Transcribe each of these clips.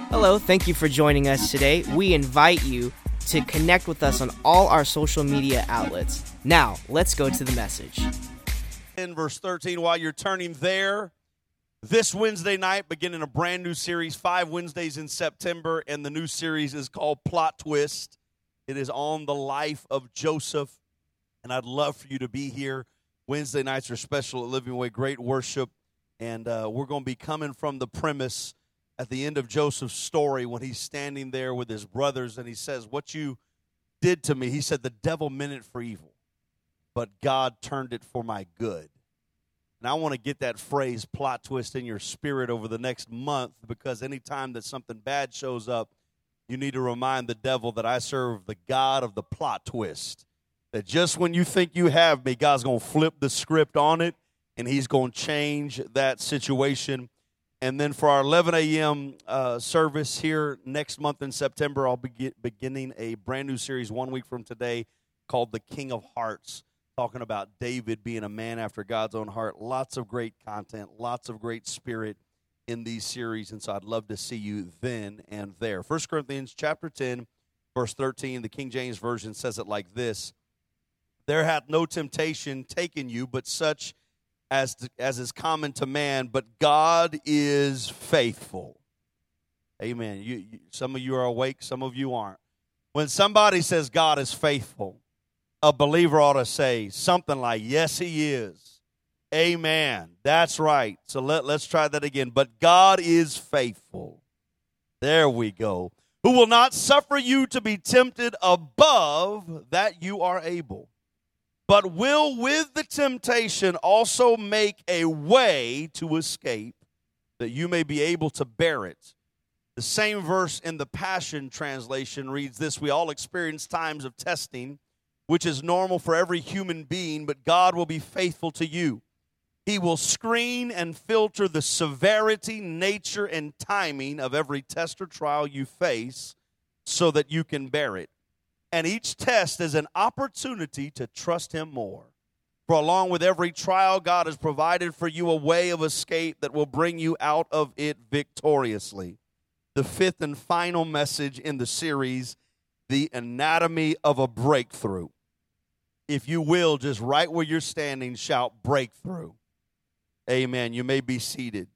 Hello, thank you for joining us today. We invite you to connect with us on all our social media outlets. Now, let's go to the message. In verse 13, while you're turning there, this Wednesday night, beginning a brand new series, 5 Wednesdays in September, and the new series is called Plot Twist. It is on the life of Joseph, and I'd love for you to be here. Wednesday nights are special at Living Way, great worship, and we're going to be coming from the premise at the end of Joseph's story when he's standing there with his brothers, and he says, what you did to me, he said, the devil meant it for evil, but God turned it for my good. And I want to get that phrase, plot twist, in your spirit over the next month, because anytime that something bad shows up, you need to remind the devil that I serve the God of the plot twist. That just when you think you have me, God's going to flip the script on it, and he's going to change that situation. And then for our 11 a.m. Service here next month in September, I'll be beginning a brand new series 1 week from today called The King of Hearts, talking about David being a man after God's own heart. Lots of great content, lots of great spirit in these series, and so I'd love to see you then and there. 1 Corinthians chapter 10, verse 13, the King James Version says it like this: there hath no temptation taken you, but such as is common to man, but God is faithful. Amen. Some of you are awake, some of you aren't. When somebody says God is faithful, a believer ought to say something like, yes, he is. Amen. That's right. So let's try that again. But God is faithful. There we go. Who will not suffer you to be tempted above that you are able, but will with the temptation also make a way to escape, that you may be able to bear it. The same verse in the Passion Translation reads this: we all experience times of testing, which is normal for every human being, but God will be faithful to you. He will screen and filter the severity, nature, and timing of every test or trial you face so that you can bear it. And each test is an opportunity to trust him more. For along with every trial, God has provided for you a way of escape that will bring you out of it victoriously. The fifth and final message in the series, the anatomy of a breakthrough. If you will, just right where you're standing, shout breakthrough. Amen. You may be seated.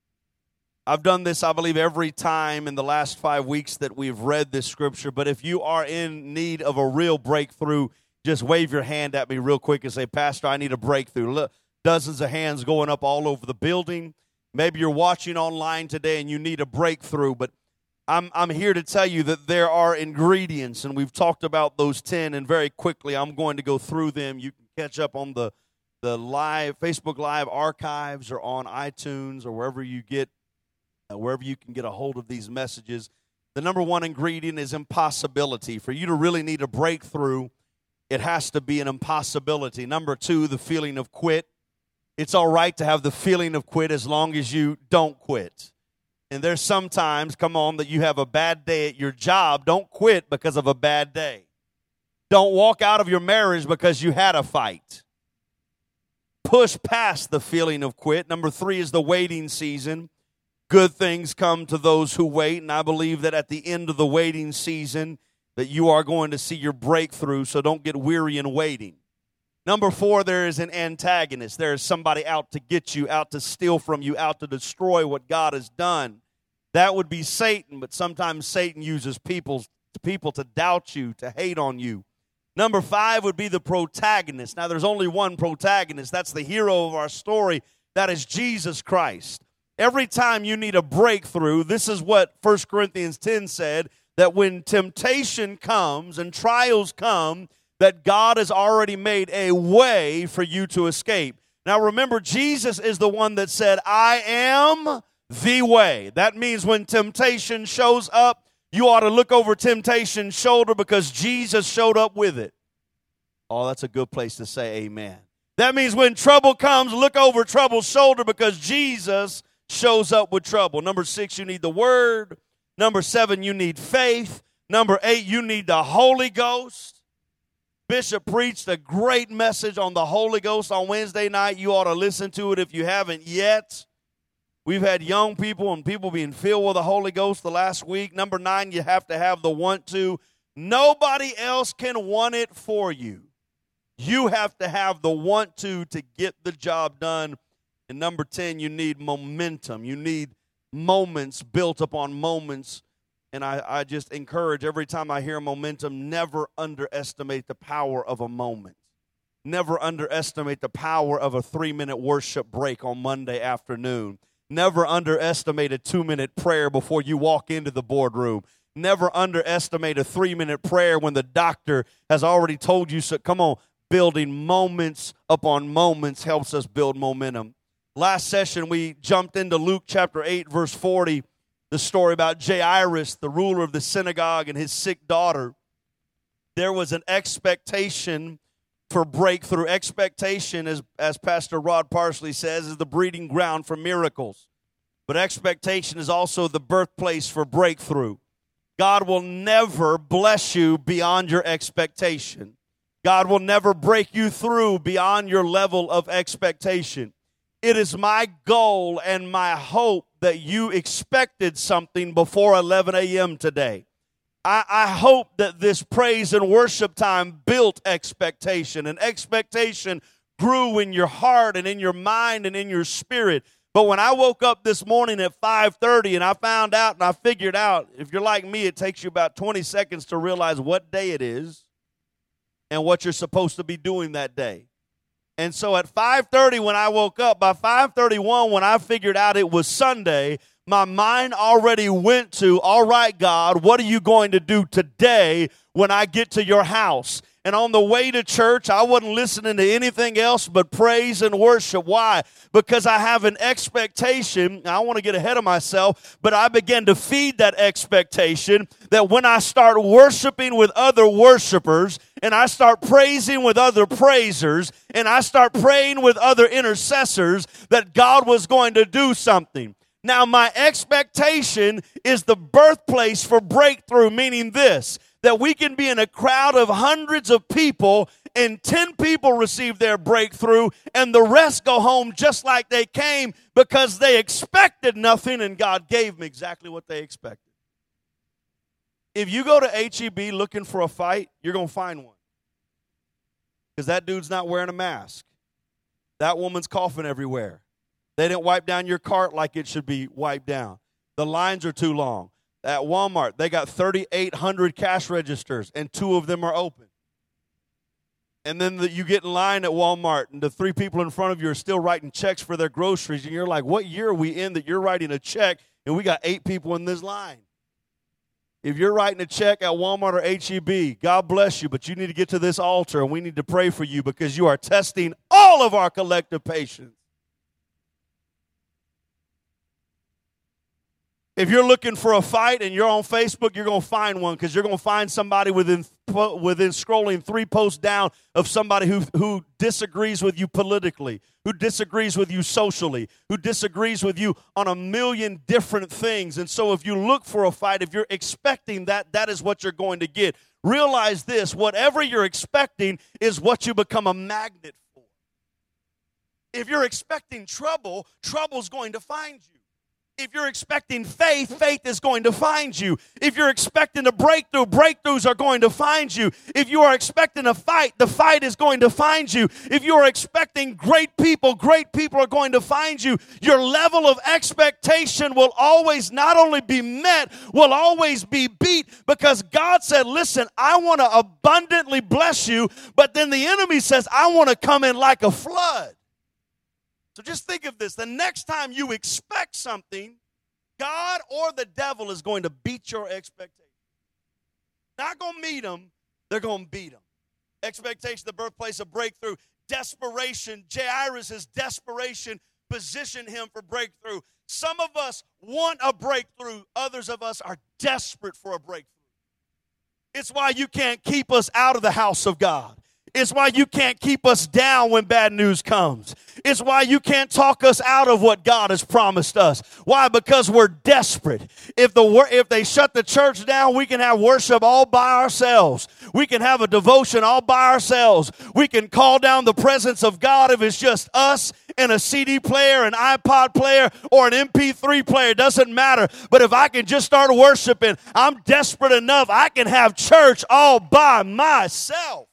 I've done this, I believe, every time in the last 5 weeks that we've read this scripture. But if you are in need of a real breakthrough, just wave your hand at me real quick and say, Pastor, I need a breakthrough. Look, dozens of hands going up all over the building. Maybe you're watching online today and you need a breakthrough. But I'm here to tell you that there are ingredients, and we've talked about those 10. And very quickly, I'm going to go through them. You can catch up on the live Facebook Live archives or on iTunes or wherever you can get a hold of these messages. The number one ingredient is impossibility. For you to really need a breakthrough, it has to be an impossibility. Number 2, the feeling of quit. It's all right to have the feeling of quit as long as you don't quit. And there's sometimes, come on, that you have a bad day at your job. Don't quit because of a bad day. Don't walk out of your marriage because you had a fight. Push past the feeling of quit. Number 3 is the waiting season. Good things come to those who wait, and I believe that at the end of the waiting season that you are going to see your breakthrough, so don't get weary in waiting. Number 4, there is an antagonist. There is somebody out to get you, out to steal from you, out to destroy what God has done. That would be Satan, but sometimes Satan uses people to doubt you, to hate on you. Number 5 would be the protagonist. Now, there's only one protagonist. That's the hero of our story. That is Jesus Christ. Every time you need a breakthrough, this is what 1 Corinthians 10 said, that when temptation comes and trials come, that God has already made a way for you to escape. Now remember, Jesus is the one that said, I am the way. That means when temptation shows up, you ought to look over temptation's shoulder because Jesus showed up with it. Oh, that's a good place to say amen. That means when trouble comes, look over trouble's shoulder because Jesus shows up with trouble. Number 6, you need the Word. Number 7, you need faith. Number 8, you need the Holy Ghost. Bishop preached a great message on the Holy Ghost on Wednesday night. You ought to listen to it if you haven't yet. We've had young people and people being filled with the Holy Ghost the last week. Number 9, you have to have the want to. Nobody else can want it for you. You have to have the want to get the job done. And number 10, you need momentum. You need moments built upon moments. And I just encourage every time I hear momentum, never underestimate the power of a moment. Never underestimate the power of a 3-minute worship break on Monday afternoon. Never underestimate a 2-minute prayer before you walk into the boardroom. Never underestimate a 3-minute prayer when the doctor has already told you so. Come on, building moments upon moments helps us build momentum. Last session, we jumped into Luke chapter 8, verse 40, the story about Jairus, the ruler of the synagogue, and his sick daughter. There was an expectation for breakthrough. Expectation, as Pastor Rod Parsley says, is the breeding ground for miracles. But expectation is also the birthplace for breakthrough. God will never bless you beyond your expectation. God will never break you through beyond your level of expectation. It is my goal and my hope that you expected something before 11 a.m. today. I hope that this praise and worship time built expectation, and expectation grew in your heart and in your mind and in your spirit. But when I woke up this morning at 5:30 and I found out and I figured out, if you're like me, it takes you about 20 seconds to realize what day it is and what you're supposed to be doing that day. And so at 5:30 when I woke up, by 5:31 when I figured out it was Sunday, my mind already went to, all right, God, what are you going to do today when I get to your house? And on the way to church, I wasn't listening to anything else but praise and worship. Why? Because I have an expectation. I don't want to get ahead of myself, but I began to feed that expectation that when I start worshiping with other worshipers, and I start praising with other praisers, and I start praying with other intercessors, that God was going to do something. Now, my expectation is the birthplace for breakthrough, meaning this, that we can be in a crowd of hundreds of people and 10 people receive their breakthrough and the rest go home just like they came because they expected nothing and God gave them exactly what they expected. If you go to H-E-B looking for a fight, you're going to find one. Because that dude's not wearing a mask. That woman's coughing everywhere. They didn't wipe down your cart like it should be wiped down. The lines are too long. At Walmart, they got 3,800 cash registers, and 2 of them are open. And then you get in line at Walmart, and the 3 people in front of you are still writing checks for their groceries, and you're like, what year are we in that you're writing a check, and we got 8 people in this line? If you're writing a check at Walmart or H-E-B, God bless you, but you need to get to this altar, and we need to pray for you because you are testing all of our collective patience. If you're looking for a fight and you're on Facebook, you're going to find one because you're going to find somebody within scrolling 3 posts down of somebody who disagrees with you politically, who disagrees with you socially, who disagrees with you on a million different things. And so if you look for a fight, if you're expecting that, that is what you're going to get. Realize this, whatever you're expecting is what you become a magnet for. If you're expecting trouble, trouble's going to find you. If you're expecting faith, faith is going to find you. If you're expecting a breakthrough, breakthroughs are going to find you. If you are expecting a fight, the fight is going to find you. If you are expecting great people are going to find you. Your level of expectation will always not only be met, will always be beat because God said, listen, I want to abundantly bless you, but then the enemy says, I want to come in like a flood. So just think of this. The next time you expect something, God or the devil is going to beat your expectation. Not going to meet them, they're going to beat them. Expectation, the birthplace of breakthrough. Desperation, Jairus' desperation positioned him for breakthrough. Some of us want a breakthrough. Others of us are desperate for a breakthrough. It's why you can't keep us out of the house of God. It's why you can't keep us down when bad news comes. It's why you can't talk us out of what God has promised us. Why? Because we're desperate. If they shut the church down, we can have worship all by ourselves. We can have a devotion all by ourselves. We can call down the presence of God if it's just us and a CD player, an iPod player, or an MP3 player. It doesn't matter. But if I can just start worshiping, I'm desperate enough. I can have church all by myself.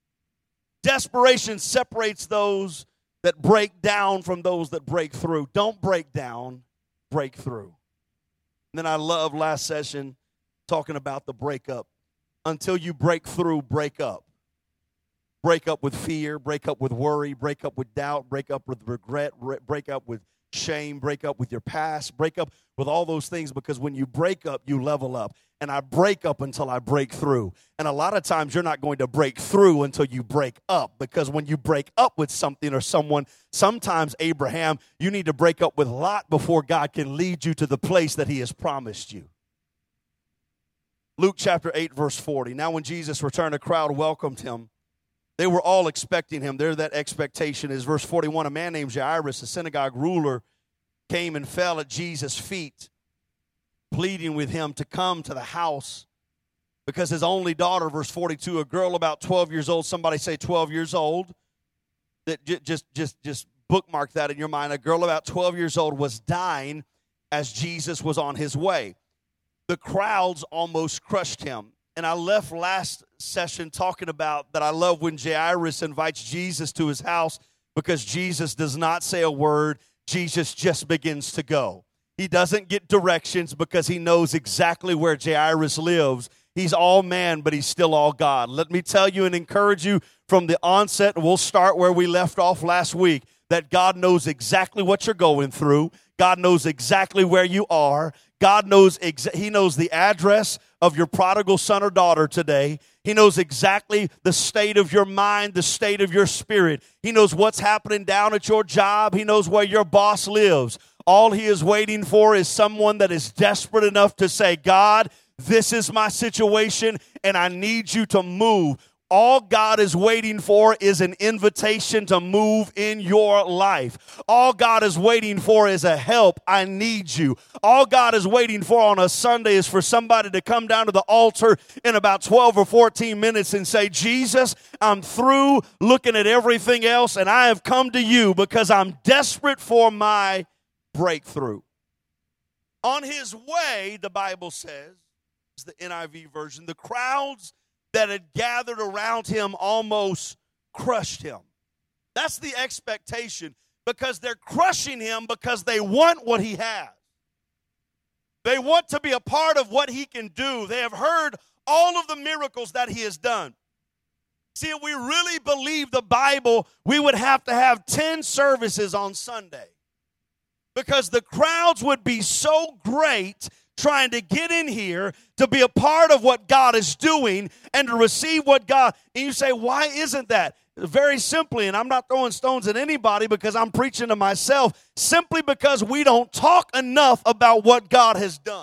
Desperation separates those that break down from those that break through. Don't break down, break through. And then I love last session talking about the breakup. Until you break through, break up. Break up with fear, break up with worry, break up with doubt, break up with regret, break up with shame, break up with your past, break up with all those things, because when you break up, you level up. And I break up until I break through. And a lot of times you're not going to break through until you break up, because when you break up with something or someone, sometimes, Abraham, you need to break up with Lot before God can lead you to the place that he has promised you. Luke chapter 8, verse 40. Now when Jesus returned, a crowd welcomed him. They were all expecting him. There that expectation is. Verse 41, a man named Jairus, a synagogue ruler, came and fell at Jesus' feet, pleading with him to come to the house because his only daughter, verse 42, a girl about 12 years old, somebody say 12 years old, that just bookmark that in your mind, a girl about 12 years old was dying as Jesus was on his way. The crowds almost crushed him. And I left last session talking about that I love when Jairus invites Jesus to his house, because Jesus does not say a word. Jesus just begins to go. He doesn't get directions because he knows exactly where Jairus lives. He's all man, but he's still all God. Let me tell you and encourage you from the onset, and we'll start where we left off last week, that God knows exactly what you're going through. God knows exactly where you are. God knows, he knows the address of your prodigal son or daughter today. He knows exactly the state of your mind, the state of your spirit. He knows what's happening down at your job. He knows where your boss lives. All he is waiting for is someone that is desperate enough to say, God, this is my situation, and I need you to move. All God is waiting for is an invitation to move in your life. All God is waiting for is a help. I need you. All God is waiting for on a Sunday is for somebody to come down to the altar in about 12 or 14 minutes and say, Jesus, I'm through looking at everything else, and I have come to you because I'm desperate for my breakthrough. On his way, the Bible says, it's the NIV version, the crowds that had gathered around him almost crushed him. That's the expectation, because they're crushing him because they want what he has. They want to be a part of what he can do. They have heard all of the miracles that he has done. See, if we really believe the Bible, we would have to have 10 services on Sunday, because the crowds would be so great trying to get in here to be a part of what God is doing and to receive what God, and you say, why isn't that? Very simply, and I'm not throwing stones at anybody because I'm preaching to myself, simply because we don't talk enough about what God has done.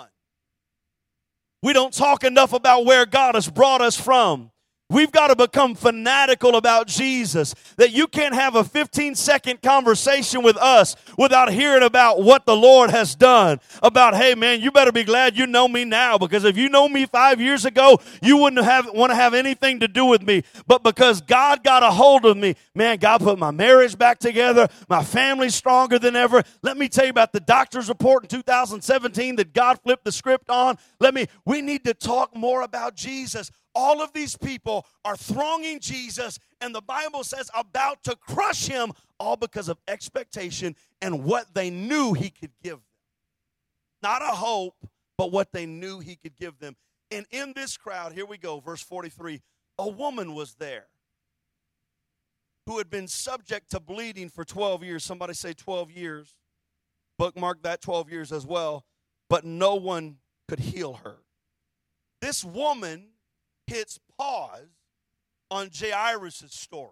We don't talk enough about where God has brought us from. We've got to become fanatical about Jesus, that you can't have a 15-second conversation with us without hearing about what the Lord has done. About, hey, man, you better be glad you know me now, because if you know me 5 years ago, you wouldn't want to have anything to do with me. But because God got a hold of me, man, God put my marriage back together. My family's stronger than ever. Let me tell you about the doctor's report in 2017 that God flipped the script on. We need to talk more about Jesus. All of these people are thronging Jesus, and the Bible says about to crush him, all because of expectation and what they knew he could give them. Not a hope, but what they knew he could give them. And in this crowd, here we go, verse 43, a woman was there who had been subject to bleeding for 12 years. Somebody say 12 years. Bookmark that, 12 years as well. But no one could heal her. This woman hits pause on Jairus' story.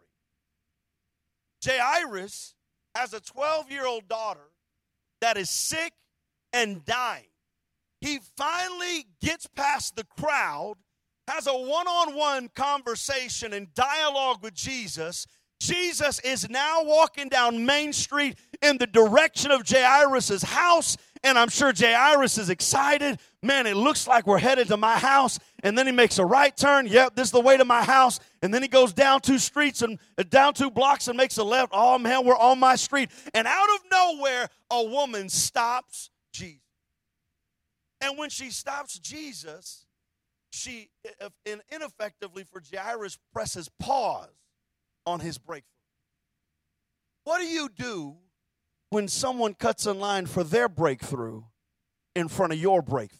Jairus has a 12-year-old daughter that is sick and dying. He finally gets past the crowd has a one-on-one conversation and dialogue with Jesus. Jesus is now walking down Main Street in the direction of Jairus' house, and I'm sure Jairus is excited. Man, it looks like we're headed to my house. And then he makes a right turn. Yep, this is the way to my house. And then he goes down 2 streets and down 2 blocks and makes a left. Oh, man, we're on my street. And out of nowhere, a woman stops Jesus. And when she stops Jesus, she ineffectively for Jairus presses pause on his breakthrough. What do you do when someone cuts in line for their breakthrough in front of your breakthrough?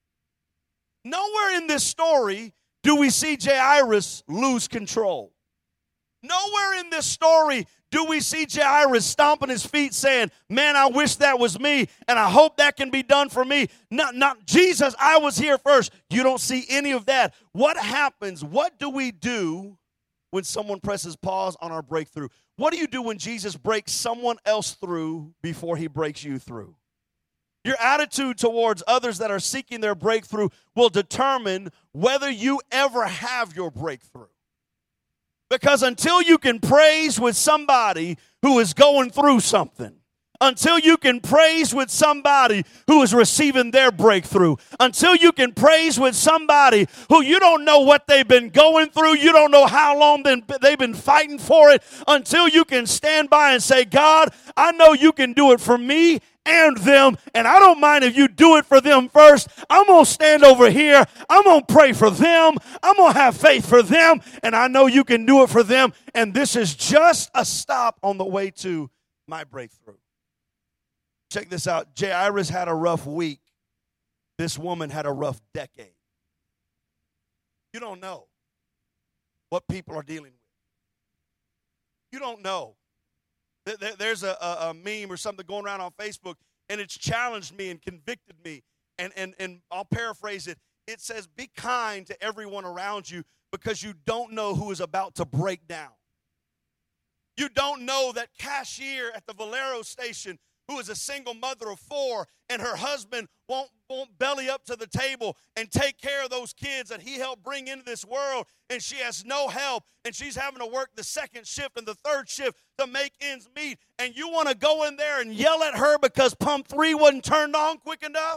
Nowhere in this story do we see Jairus lose control. Nowhere in this story do we see Jairus stomping his feet saying, man, I wish that was me, and I hope that can be done for me. Not Jesus, I was here first. You don't see any of that. What happens? What do we do when someone presses pause on our breakthrough? What do you do when Jesus breaks someone else through before he breaks you through? Your attitude towards others that are seeking their breakthrough will determine whether you ever have your breakthrough. Because until you can praise with somebody who is going through something, until you can praise with somebody who is receiving their breakthrough, until you can praise with somebody who you don't know what they've been going through, you don't know how long they've been fighting for it, until you can stand by and say, God, I know you can do it for me and them, and I don't mind if you do it for them first. I'm going to stand over here. I'm going to pray for them. I'm going to have faith for them, and I know you can do it for them, and this is just a stop on the way to my breakthrough. Check this out. Jairus had a rough week. This woman had a rough decade. You don't know what people are dealing with. You don't know. There's a meme or something going around on Facebook, and it's challenged me and convicted me. And I'll paraphrase it. It says, be kind to everyone around you because you don't know who is about to break down. You don't know that cashier at the Valero station who is a single mother of 4, and her husband won't belly up to the table and take care of those kids that he helped bring into this world, and she has no help, and she's having to work the 2nd shift and the 3rd shift to make ends meet, and you want to go in there and yell at her because pump 3 wasn't turned on quick enough?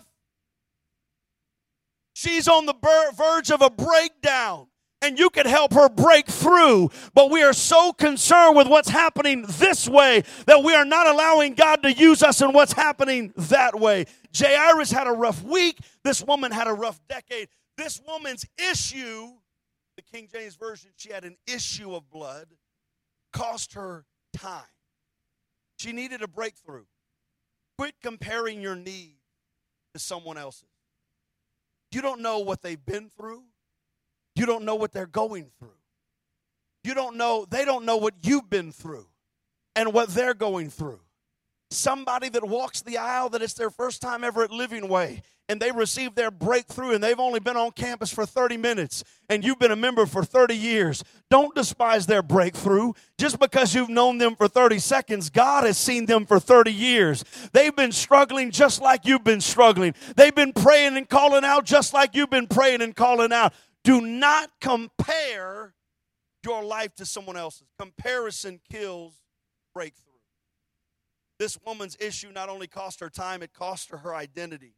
She's on the verge of a breakdown. And you can help her break through. But we are so concerned with what's happening this way that we are not allowing God to use us in what's happening that way. Jairus had a rough week. This woman had a rough decade. This woman's issue, the King James Version, she had an issue of blood, cost her time. She needed a breakthrough. Quit comparing your need to someone else's. You don't know what they've been through. You don't know what they're going through. They don't know what you've been through and what they're going through. Somebody that walks the aisle that it's their first time ever at Living Way and they received their breakthrough and they've only been on campus for 30 minutes and you've been a member for 30 years. Don't despise their breakthrough. Just because you've known them for 30 seconds, God has seen them for 30 years. They've been struggling just like you've been struggling. They've been praying and calling out just like you've been praying and calling out. Do not compare your life to someone else's. Comparison kills breakthrough. This woman's issue not only cost her time, it cost her identity.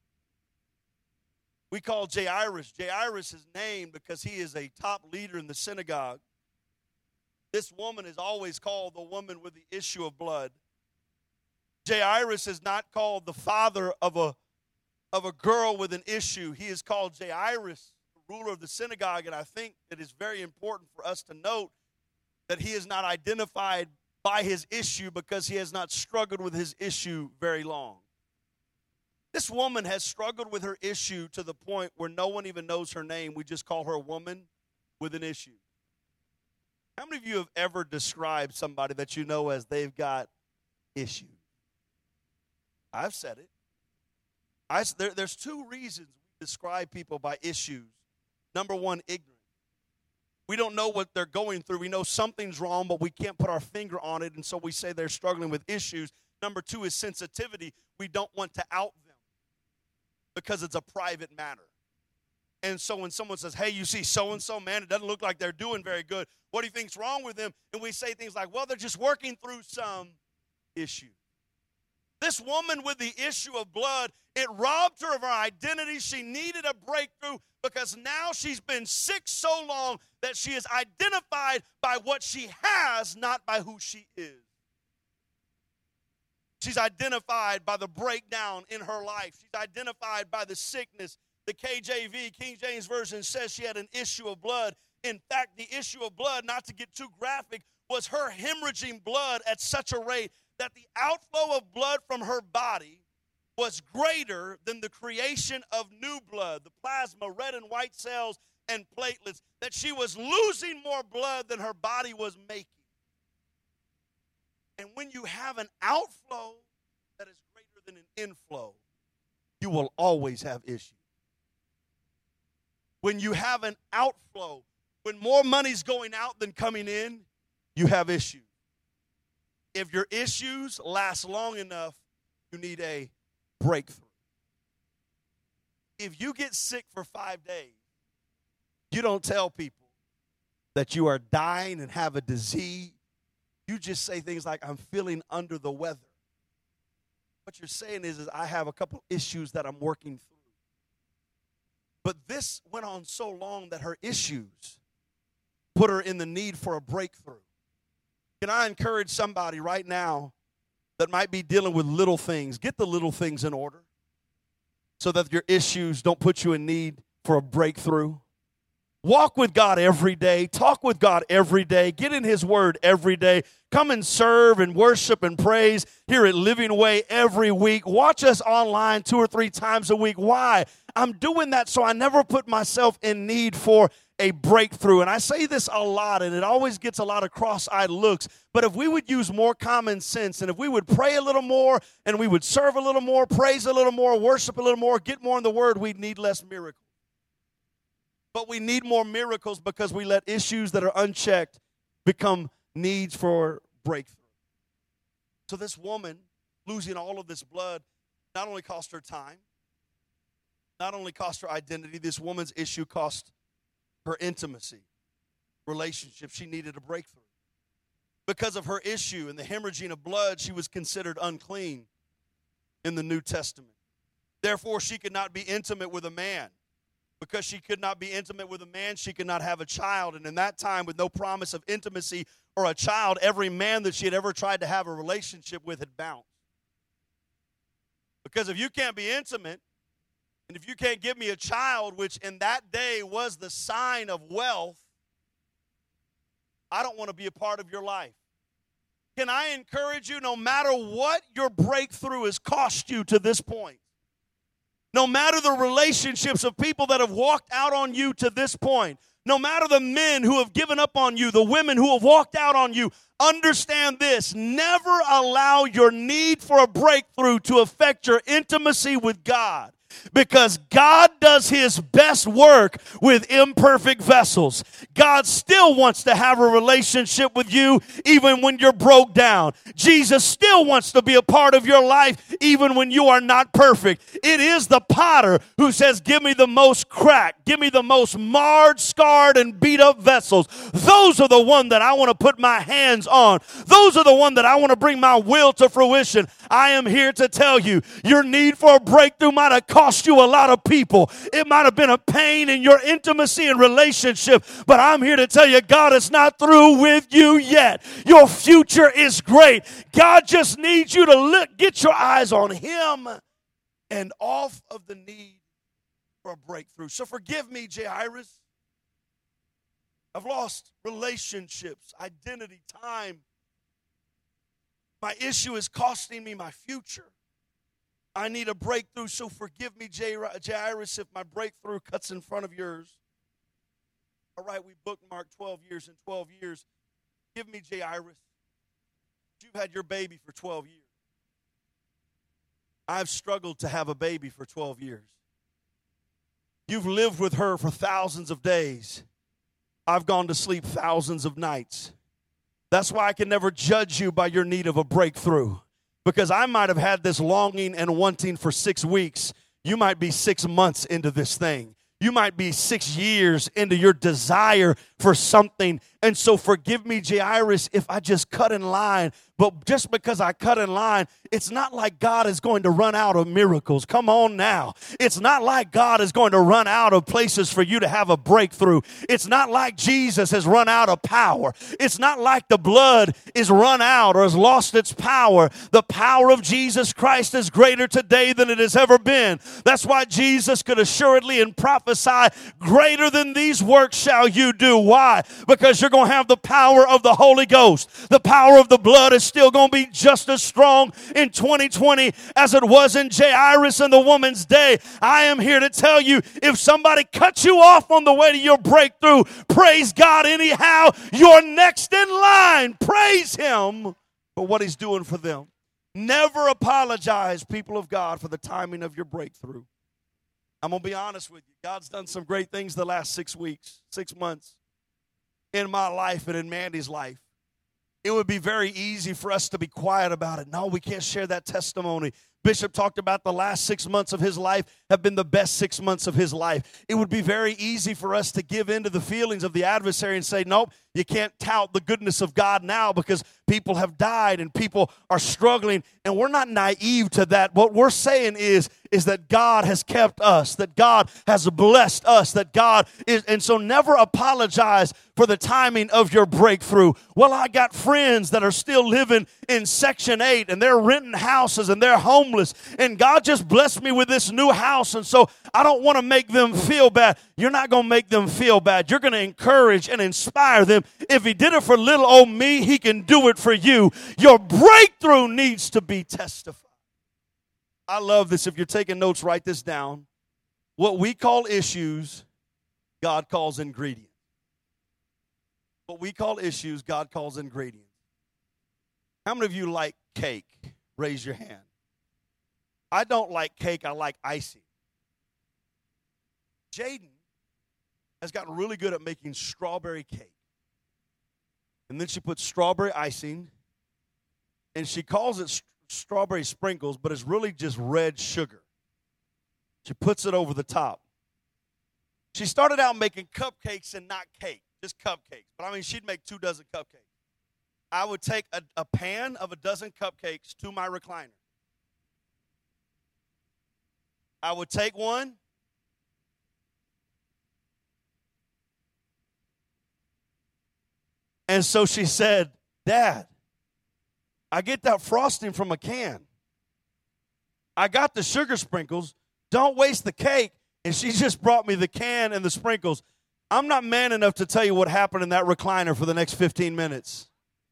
We call Jairus. Jairus is named because he is a top leader in the synagogue. This woman is always called the woman with the issue of blood. Jairus is not called the father of a girl with an issue. He is called Jairus, ruler of the synagogue, and I think it is very important for us to note that he is not identified by his issue because he has not struggled with his issue very long. This woman has struggled with her issue to the point where no one even knows her name. We just call her a woman with an issue. How many of you have ever described somebody that you know as they've got issues? I've said it. There's 2 reasons we describe people by issues. Number 1, ignorance. We don't know what they're going through. We know something's wrong, but we can't put our finger on it, and so we say they're struggling with issues. Number 2 is sensitivity. We don't want to out them because it's a private matter. And so when someone says, hey, you see so-and-so, man, it doesn't look like they're doing very good. What do you think's wrong with them? And we say things like, well, they're just working through some issue. This woman with the issue of blood, it robbed her of her identity. She needed a breakthrough because now she's been sick so long that she is identified by what she has, not by who she is. She's identified by the breakdown in her life. She's identified by the sickness. The KJV, King James Version, says she had an issue of blood. In fact, the issue of blood, not to get too graphic, was her hemorrhaging blood at such a rate that the outflow of blood from her body was greater than the creation of new blood, the plasma, red and white cells, and platelets, that she was losing more blood than her body was making. And when you have an outflow that is greater than an inflow, you will always have issues. When you have an outflow, when more money's going out than coming in, you have issues. If your issues last long enough, you need a breakthrough. If you get sick for 5 days, you don't tell people that you are dying and have a disease. You just say things like, I'm feeling under the weather. What you're saying is I have a couple issues that I'm working through. But this went on so long that her issues put her in the need for a breakthrough. Can I encourage somebody right now that might be dealing with little things? Get the little things in order so that your issues don't put you in need for a breakthrough. Walk with God every day. Talk with God every day. Get in His Word every day. Come and serve and worship and praise here at Living Way every week. Watch us online 2 or 3 times a week. Why? I'm doing that so I never put myself in need for a breakthrough. And I say this a lot, and it always gets a lot of cross-eyed looks. But if we would use more common sense, and if we would pray a little more, and we would serve a little more, praise a little more, worship a little more, get more in the Word, we'd need less miracles. But we need more miracles because we let issues that are unchecked become needs for breakthrough. So this woman, losing all of this blood, not only cost her time, not only cost her identity, this woman's issue cost her intimacy, relationship. She needed a breakthrough. Because of her issue and the hemorrhaging of blood, she was considered unclean in the New Testament. Therefore, she could not be intimate with a man. Because she could not be intimate with a man, she could not have a child. And in that time, with no promise of intimacy or a child, every man that she had ever tried to have a relationship with had bounced. Because if you can't be intimate, and if you can't give me a child, which in that day was the sign of wealth, I don't want to be a part of your life. Can I encourage you, no matter what your breakthrough has cost you to this point, no matter the relationships of people that have walked out on you to this point, no matter the men who have given up on you, the women who have walked out on you, understand this: never allow your need for a breakthrough to affect your intimacy with God. Because God does His best work with imperfect vessels. God still wants to have a relationship with you even when you're broke down. Jesus still wants to be a part of your life even when you are not perfect. It is the potter who says, give me the most cracked, give me the most marred, scarred, and beat up vessels. Those are the ones that I want to put my hands on. Those are the ones that I want to bring my will to fruition. I am here to tell you, your need for a breakthrough might have cost you a lot of people. It might have been a pain in your intimacy and relationship, but I'm here to tell you, God is not through with you yet. Your future is great. God just needs you to get your eyes on Him and off of the need for a breakthrough. So forgive me, Jairus. I've lost relationships, identity, time. My issue is costing me my future. I need a breakthrough, so forgive me, Jairus, if my breakthrough cuts in front of yours. All right, we bookmarked 12 years and 12 years. Give me, Jairus. You've had your baby for 12 years. I've struggled to have a baby for 12 years. You've lived with her for thousands of days. I've gone to sleep thousands of nights. That's why I can never judge you by your need of a breakthrough. Because I might have had this longing and wanting for 6 weeks. You might be 6 months into this thing. You might be 6 years into your desire for something. And so forgive me, Jairus, if I just cut in line. But just because I cut in line, it's not like God is going to run out of miracles. Come on now. It's not like God is going to run out of places for you to have a breakthrough. It's not like Jesus has run out of power. It's not like the blood is run out or has lost its power. The power of Jesus Christ is greater today than it has ever been. That's why Jesus could assuredly and prophesy, greater than these works shall you do. Why? Because you're going to have the power of the Holy Ghost. The power of the blood is still going to be just as strong in 2020 as it was in Jairus and the woman's day. I am here to tell you, if somebody cuts you off on the way to your breakthrough, praise God anyhow. You're next in line. Praise Him for what He's doing for them. Never apologize, people of God, for the timing of your breakthrough. I'm going to be honest with you. God's done some great things the last 6 weeks, 6 months in my life and in Mandy's life. It would be very easy for us to be quiet about it. No, we can't share that testimony. Bishop talked about the last 6 months of his life have been the best 6 months of his life. It would be very easy for us to give in to the feelings of the adversary and say, nope, you can't tout the goodness of God now because people have died and people are struggling. And we're not naive to that. What we're saying is that God has kept us, that God has blessed us, that God is. And so never apologize for the timing of your breakthrough. Well, I got friends that are still living in Section 8 and they're renting houses and they're homeless. And God just blessed me with this new house. And so I don't want to make them feel bad. You're not going to make them feel bad. You're going to encourage and inspire them. If He did it for little old me, He can do it for you. Your breakthrough needs to be testified. I love this. If you're taking notes, write this down. What we call issues, God calls ingredients. What we call issues, God calls ingredients. How many of you like cake? Raise your hand. I don't like cake. I like icing. Jaden has gotten really good at making strawberry cake. And then she puts strawberry icing, and she calls it strawberry sprinkles, but it's really just red sugar. She puts it over the top. She started out making cupcakes and not cake, just cupcakes. But I mean, she'd make 2 dozen cupcakes. I would take a pan of a dozen cupcakes to my recliner. I would take one. And so she said, Dad, I get that frosting from a can. I got the sugar sprinkles. Don't waste the cake. And she just brought me the can and the sprinkles. I'm not man enough to tell you what happened in that recliner for the next 15 minutes.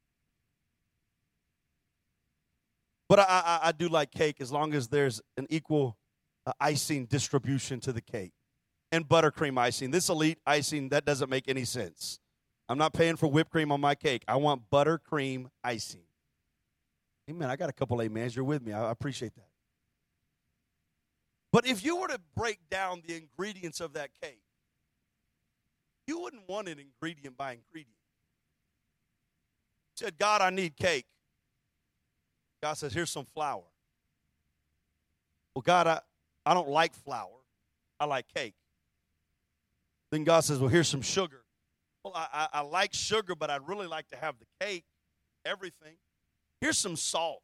But I do like cake as long as there's an equal icing distribution to the cake. And buttercream icing. This elite icing, that doesn't make any sense. I'm not paying for whipped cream on my cake. I want buttercream icing. Amen. I got a couple amens. You're with me. I appreciate that. But if you were to break down the ingredients of that cake, you wouldn't want it ingredient by ingredient. You said, God, I need cake. God says, here's some flour. Well, God, I don't like flour. I like cake. Then God says, well, here's some sugar. Well, I like sugar, but I'd really like to have the cake, everything. Here's some salt.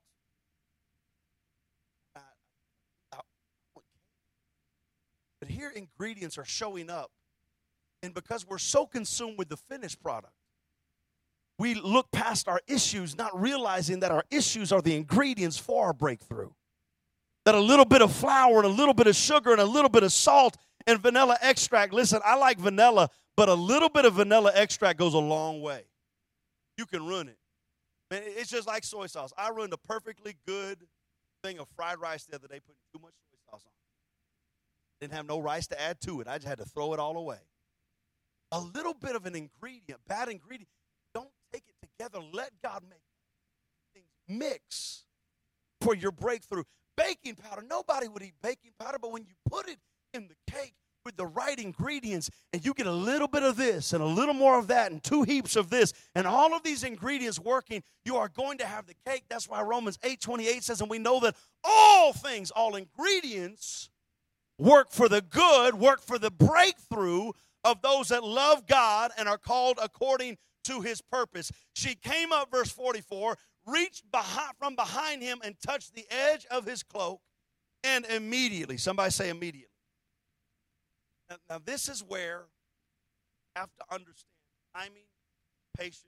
But here ingredients are showing up. And because we're so consumed with the finished product, we look past our issues, not realizing that our issues are the ingredients for our breakthrough. That a little bit of flour and a little bit of sugar and a little bit of salt and vanilla extract. Listen, I like vanilla, but a little bit of vanilla extract goes a long way. You can ruin it. Man, it's just like soy sauce. I ruined a perfectly good thing of fried rice the other day, putting too much soy sauce on it. Didn't have no rice to add to it. I just had to throw it all away. A little bit of an ingredient, bad ingredient, don't take it together. Let God make things mix for your breakthrough. Baking powder, nobody would eat baking powder, but when you put it in the cake with the right ingredients and you get a little bit of this and a little more of that and 2 heaps of this and all of these ingredients working, you are going to have the cake. That's why Romans 8:28 says, and we know that all things, all ingredients work for the good, work for the breakthrough of those that love God and are called according to his purpose. She came up, verse 44, reached from behind him and touched the edge of his cloak, and immediately, somebody say immediately. Now this is where you have to understand timing, patience.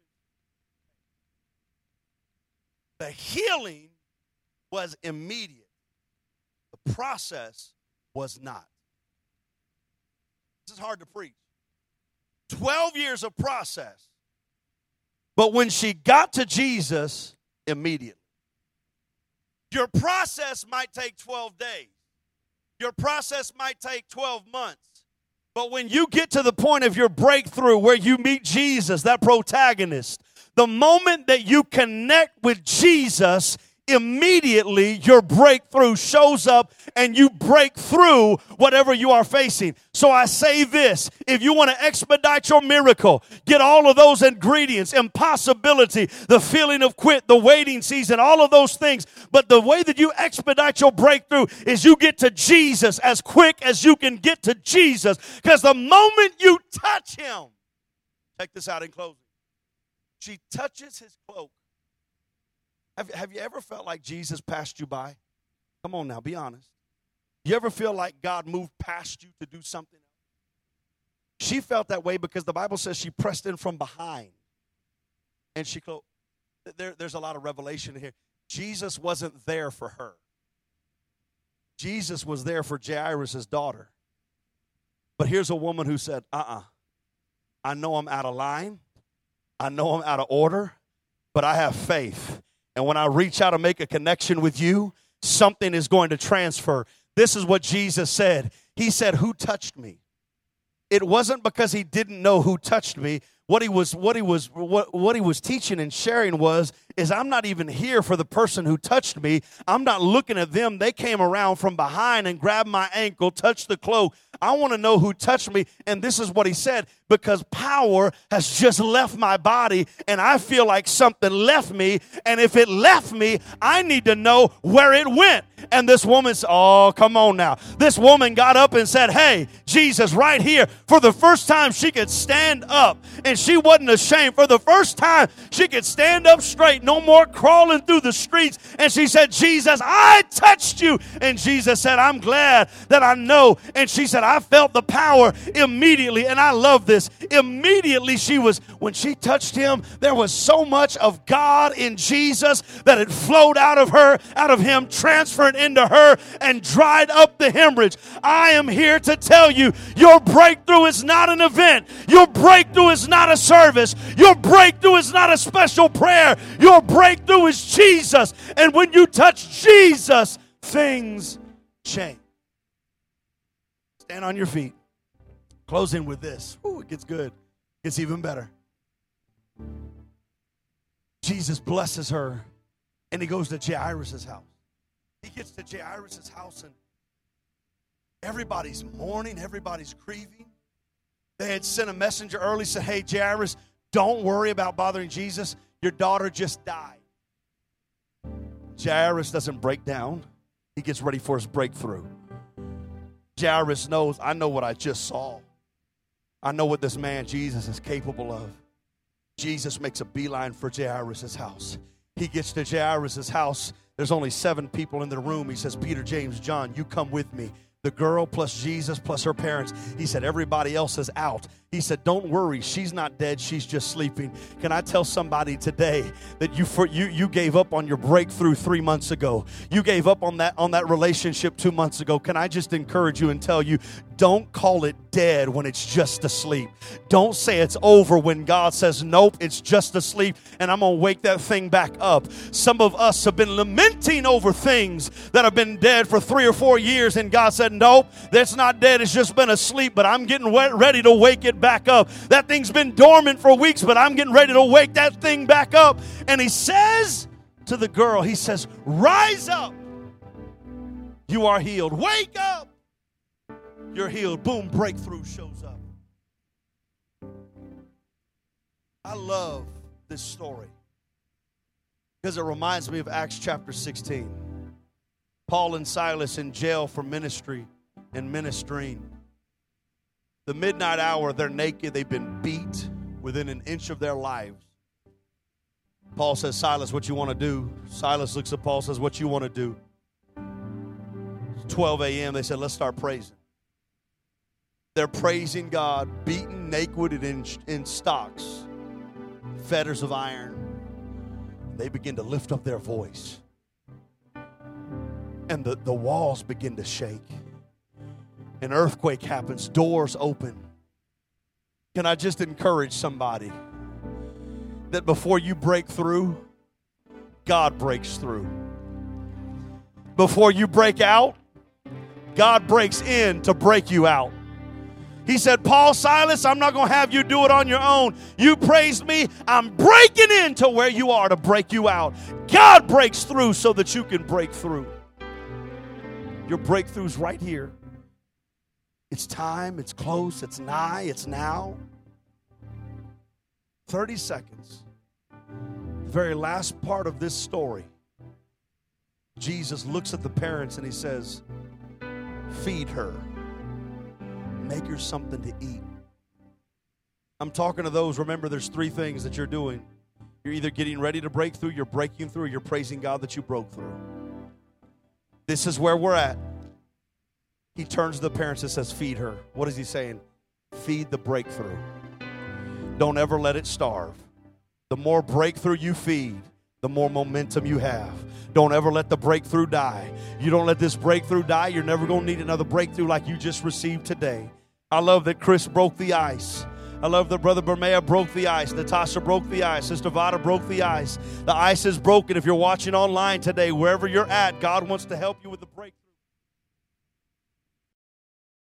The healing was immediate. The process was not. This is hard to preach. 12 years of process. But when she got to Jesus, immediately. Your process might take 12 days. Your process might take 12 months. But when you get to the point of your breakthrough where you meet Jesus, that protagonist, the moment that you connect with Jesus, immediately your breakthrough shows up and you break through whatever you are facing. So I say this, if you want to expedite your miracle, get all of those ingredients, impossibility, the feeling of quit, the waiting season, all of those things. But the way that you expedite your breakthrough is you get to Jesus as quick as you can get to Jesus. Because the moment you touch him, check this out in closing. She touches his cloak. Have you ever felt like Jesus passed you by? Come on now, be honest. You ever feel like God moved past you to do something else? She felt that way because the Bible says she pressed in from behind. And she closed. There's a lot of revelation here. Jesus wasn't there for her. Jesus was there for Jairus' daughter. But here's a woman who said, I know I'm out of line. I know I'm out of order. But I have faith. And when I reach out and make a connection with you, something is going to transfer. This is what Jesus said. He said, who touched me? It wasn't because he didn't know who touched me. What he was teaching and sharing is I'm not even here for the person who touched me. I'm not looking at them. They came around from behind and grabbed my ankle, touched the cloak. I want to know who touched me. And this is what he said, because power has just left my body and I feel like something left me. And if it left me, I need to know where it went. And this woman said, oh, come on now. This woman got up and said, hey, Jesus, right here. For the first time she could stand up and she wasn't ashamed. For the first time she could stand up straight, no more crawling through the streets. And she said, Jesus, I touched you. And Jesus said, I'm glad that I know. And she said, I felt the power immediately. And I love this. Immediately when she touched him, there was so much of God in Jesus that it flowed out of him, transferred into her and dried up the hemorrhage. I am here to tell you, your breakthrough is not an event. Your breakthrough is not a service. Your breakthrough is not a special prayer. Your breakthrough is Jesus. And when you touch Jesus, things change. Stand on your feet. Closing with this. Ooh, it gets good. It gets even better. Jesus blesses her, and he goes to Jairus' house. He gets to Jairus' house, and everybody's mourning. Everybody's grieving. They had sent a messenger early, said, hey, Jairus, don't worry about bothering Jesus. Your daughter just died. Jairus doesn't break down. He gets ready for his breakthrough. Jairus knows, I know what I just saw. I know what this man Jesus is capable of. Jesus makes a beeline for Jairus' house. He gets to Jairus' house. There's only 7 people in the room. He says, Peter, James, John, you come with me. The girl plus Jesus plus her parents. He said, everybody else is out. He said, don't worry. She's not dead. She's just sleeping. Can I tell somebody today that you gave up on your breakthrough 3 months ago? You gave up on that relationship 2 months ago. Can I just encourage you and tell you, don't call it dead when it's just asleep. Don't say it's over when God says, nope, it's just asleep, and I'm going to wake that thing back up. Some of us have been lamenting over things that have been dead for 3 or 4 years, and God said, nope, that's not dead. It's just been asleep, but I'm getting ready to wake it back up. That thing's been dormant for weeks, but I'm getting ready to wake that thing back up. And he says to the girl, he says, rise up. You are healed. Wake up. You're healed. Boom, breakthrough shows up. I love this story because it reminds me of Acts chapter 16. Paul and Silas in jail for ministry. and ministering. The midnight hour, they're naked. They've been beat within an inch of their lives. Paul says, Silas, what you want to do? Silas looks at Paul, says, what you want to do? It's 12 a.m. They said, let's start praising. They're praising God, beaten, naked, in stocks, fetters of iron. They begin to lift up their voice. And the walls begin to shake. An earthquake happens, doors open. Can I just encourage somebody that before you break through, God breaks through. Before you break out, God breaks in to break you out. He said, Paul, Silas, I'm not going to have you do it on your own. You praised me. I'm breaking into where you are to break you out. God breaks through so that you can break through. Your breakthrough's right here. It's time, it's close, it's nigh, it's now. 30 seconds. The very last part of this story, Jesus looks at the parents and he says, feed her. Make her something to eat. I'm talking to those, remember there's three things that you're doing. You're either getting ready to break through, you're breaking through, or you're praising God that you broke through. This is where we're at. He turns to the parents and says, feed her. What is he saying? Feed the breakthrough. Don't ever let it starve. The more breakthrough you feed, the more momentum you have. Don't ever let the breakthrough die. You don't let this breakthrough die, you're never going to need another breakthrough like you just received today. I love that Chris broke the ice. I love that Brother Bermea broke the ice. Natasha broke the ice. Sister Vada broke the ice. The ice is broken. If you're watching online today, wherever you're at, God wants to help you with the breakthrough.